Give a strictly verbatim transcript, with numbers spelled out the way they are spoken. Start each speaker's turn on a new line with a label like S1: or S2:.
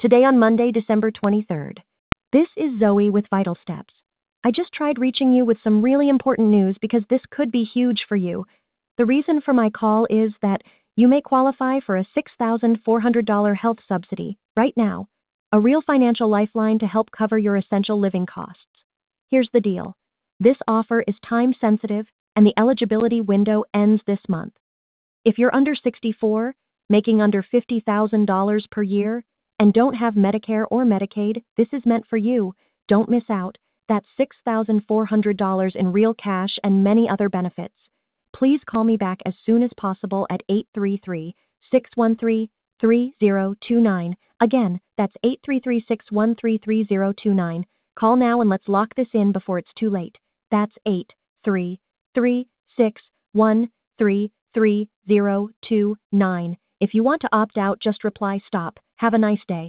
S1: Today on Monday, December twenty-third. This is Zoe with Vital Steps. I just tried reaching you with some really important news because this could be huge for you. The reason for my call is that you may qualify for a six thousand four hundred dollars health subsidy right now, a real financial lifeline to help cover your essential living costs. Here's the deal. This offer is time sensitive and the eligibility window ends this month. If you're under sixty-four, making under fifty thousand dollars per year, and don't have Medicare or Medicaid, this is meant for you. Don't miss out. That's six thousand four hundred dollars in real cash and many other benefits. Please call me back as soon as possible at eight three three, six one three, three zero two nine. Again, that's eight three three, six one three, three zero two nine. Call now and let's lock this in before it's too late. That's eight three three, six one three, three zero two nine. If you want to opt out, just reply stop. Have a nice day.